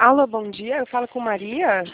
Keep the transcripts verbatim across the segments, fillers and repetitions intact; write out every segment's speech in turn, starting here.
Alô, bom dia, eu falo com Maria?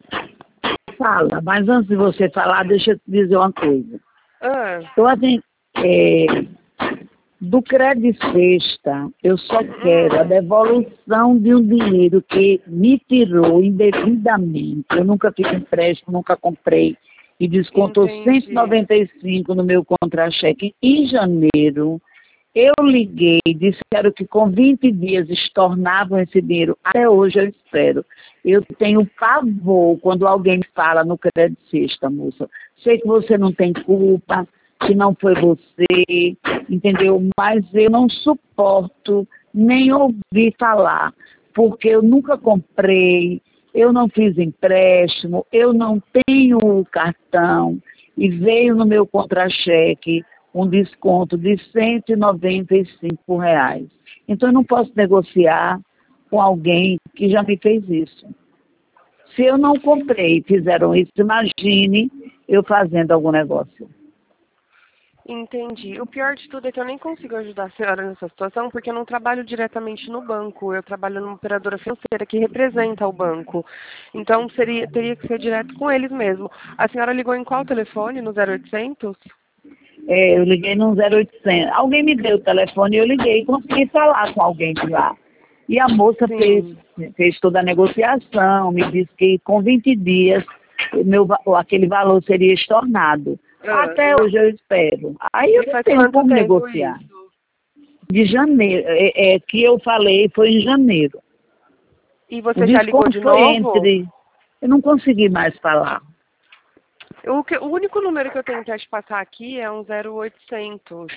Fala, mas antes de você falar, deixa eu te dizer uma coisa. Ah, Então, assim, é, do Crédito Sexta, eu só quero a hum, devolução de um dinheiro que me tirou indevidamente. Eu nunca fiz empréstimo, nunca comprei. E descontou cento e entendi. noventa e cinco no meu contra-cheque em janeiro. Eu liguei, disseram que com vinte dias estornavam esse dinheiro. Até hoje eu espero. Eu tenho pavor quando alguém fala no Crédito Sexta, moça. Sei que você não tem culpa, que não foi você, entendeu? Mas eu não suporto nem ouvir falar, porque eu nunca comprei, eu não fiz empréstimo, eu não tenho o cartão e veio no meu contra-cheque um desconto de cento e noventa e cinco reais. Então eu não posso negociar com alguém que já me fez isso. Se eu não comprei e fizeram isso, imagine eu fazendo algum negócio. Entendi. O pior de tudo é que eu nem consigo ajudar a senhora nessa situação porque eu não trabalho diretamente no banco. Eu trabalho numa operadora financeira que representa o banco. Então seria, teria que ser direto com eles mesmo. A senhora ligou em qual telefone? No zero oitocentos? É, eu liguei no zero oitocentos. Alguém me deu o telefone e eu liguei e consegui falar com alguém de lá. E a moça fez, Sim. fez toda a negociação, me disse que com vinte dias meu, va- aquele valor seria estornado. Ah, Até hoje eu espero. Aí eu e não faz tenho quanto como tempo negociar. isso? De janeiro, é, é, que eu falei foi em janeiro. E O você já ligou desconto de foi novo? entre. Eu não consegui mais falar. O, que- o único número que eu tenho para te passar aqui é um zero oitocentos.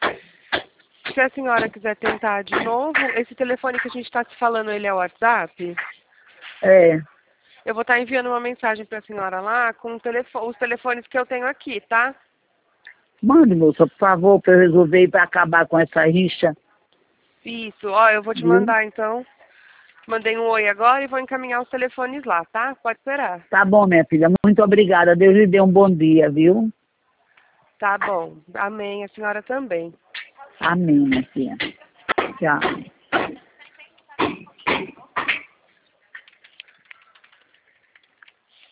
Se a senhora quiser tentar de novo, esse telefone que a gente está se falando, ele é o WhatsApp? É, Eu vou estar enviando uma mensagem para a senhora lá com o telefo- os telefones que eu tenho aqui, tá? mande, moça, por favor, para eu resolver para acabar com essa rixa, Isso, ó, eu vou te viu? mandar então. Mandei um oi agora e vou encaminhar os telefones lá, tá? Pode esperar. Tá bom, minha filha. Muito obrigada. Deus lhe dê um bom dia, viu? Tá bom. Amém. A senhora também. Amém, minha filha. Tchau.